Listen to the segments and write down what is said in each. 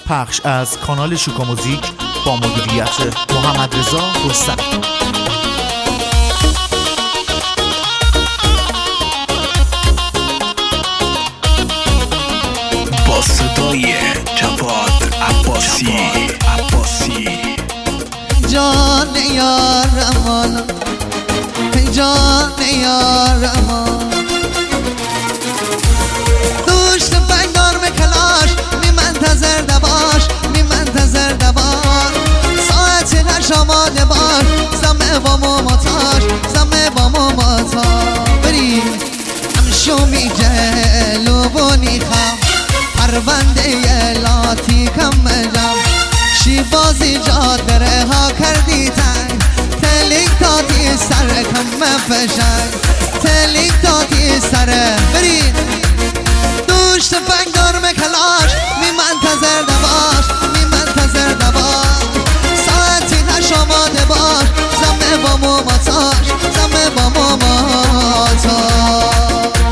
پخش از کانال شوکا موزیک با مدیریت محمد رضا رستمی. با صدای جواد عباسی. جان یارمان، جان یارمان، دوشت بنگار به کلاش می منتظر دباش، می منتظر دباش، ساعتی هش آماده باش، زمه با موماتاش، زمه با موماتاش. بری همشو می جلو بونی خم پرونده لاتی کم مجم، شیبازی جادره ها کردی تنگ، تلیک دادی سر کم مفشنگ، تلیک دادی سر. برین دوشت بنگار مکلاش می منتظر دباش، می منتظر دباش، ساعتی هش آماده باش، زمه با موماتاش، زمه با موماتاش.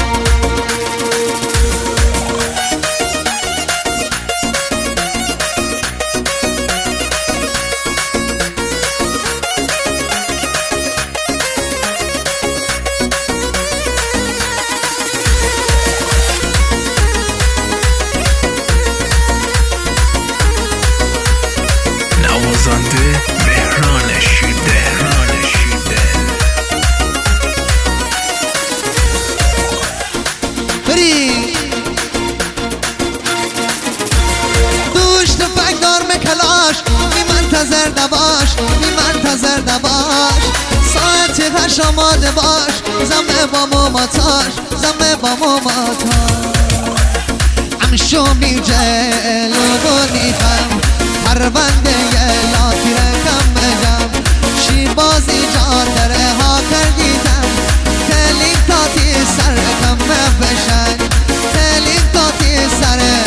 دوشت بنگار مکلاش می منتظر دباش، می منتظر دباش، ساعتی هش آماده باش، زمه با موماتاش، زمه با موماتاش. همشو می جلو بونی خم پرونده لاتی رکم مجم، شیبازی جادره ها کردی تن، تلیک دادی سر کم مفشنگ، تلیک دادی سره.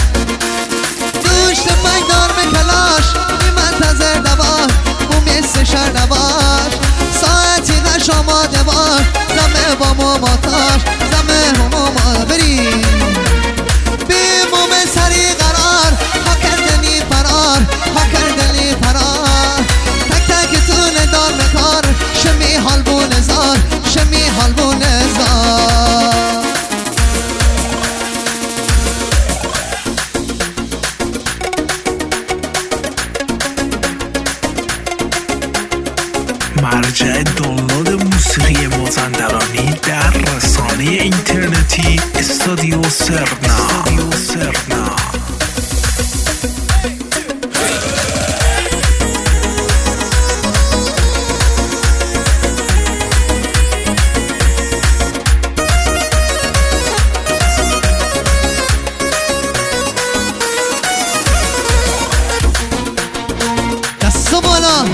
دوشت بنگار مکلاش می منتظر دباش، مومی شر نباش، ساعتی هش آماده باش، زمه با موماتاش، زمه با موماتاش. بری بی موم سری قرار ها کردنی فرار، ها کردنی فرار، تک تک تونه دار مکار، شمی حال بونه زار، شمی حال بونه زار. مرجع دانلود موسیقی مازندرانی در رسانه اینترنتی استودیو سرنا. دستو بالا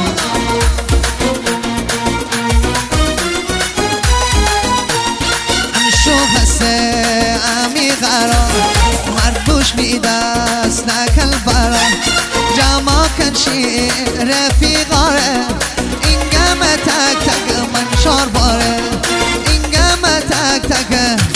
امی قرار مردوش می دست نکل برا جمع کن شیر رفیقاره، اینگم تک تک من شار باره، اینگم تک تک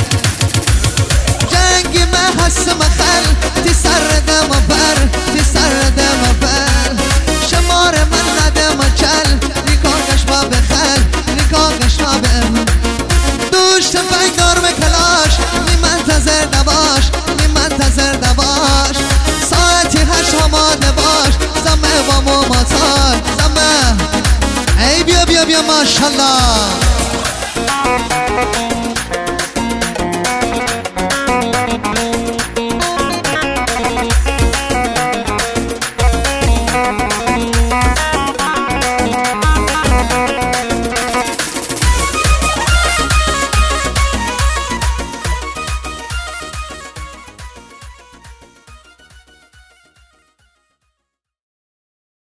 جنگی من حس مخل تی سر دم بر، تی سر دم بر، شمار من ندم چل ریکاگش با بخل، ریکاگش با بخل. دوشت بنگار مکلاش می منتظر دباش، می منتظر دباش، ساعتی هش آماده باش، زمه با موماتاش، زمه. ای بیا بیا بیا ماشالله.